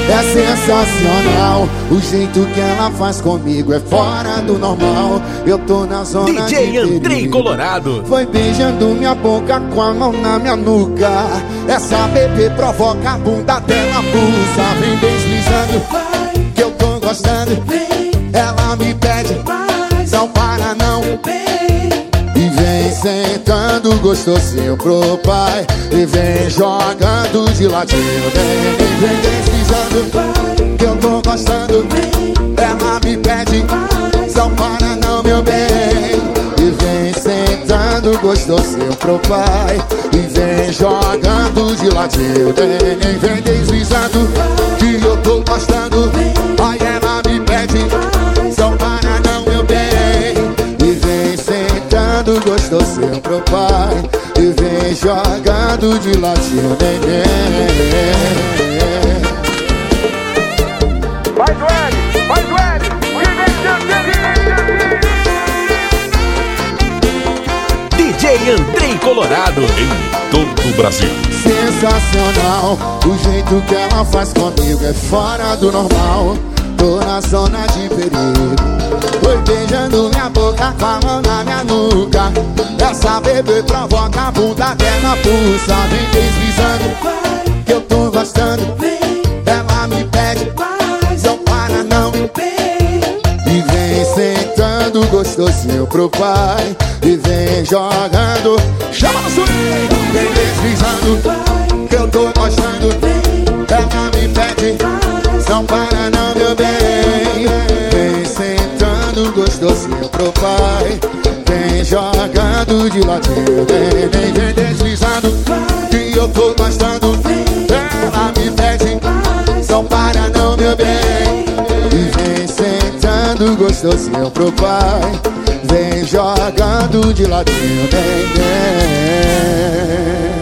É sensacional, o jeito que ela faz comigo é fora do normal. Eu tô na zona DJ de Andrei Colorado. Foi beijando minha boca com a mão na minha nuca. Essa bebê provoca a bunda dela pulsa. Vem deslizando, que eu tô gostando. Ela me pede, não para não. E vem sentando gostosinho pro pai. E vem jogando de ladinho. Vem deslizando, que eu tô gostando. Ela me pede, não para não, meu bem. E vem sentando gostosinho pro pai. E vem jogando de ladinho. Vem deslizando, que eu tô gostando. Aí ela me pede, não para não, meu bem. E vem sentando gostosinho pro pai. E vem jogando de ladinho. Faz o L, faz o L. DJ Andrei Colorado em todo o Brasil. Sensacional, o jeito que ela faz comigo é fora do normal. Tô na zona de perigo. Foi beijando minha boca com a mão na minha nuca. Essa bebê provoca a bunda dela pulsa. Vem deslizando, que eu tô gostando. Ela me pede, não para não. E vem sentando gostosinho pro pai. E vem jogando, chama no swing. Vem deslizando, que eu tô gostando. Ela me pede, não para não, meu bem. Vem sentando gostosinho pro pai. Vem jogando de ladinho. Vem deslizando, que eu tô gostando. Ela me pede, não para não, meu bem. E vem sentando gostosinho pro pai. Vem jogando de ladinho.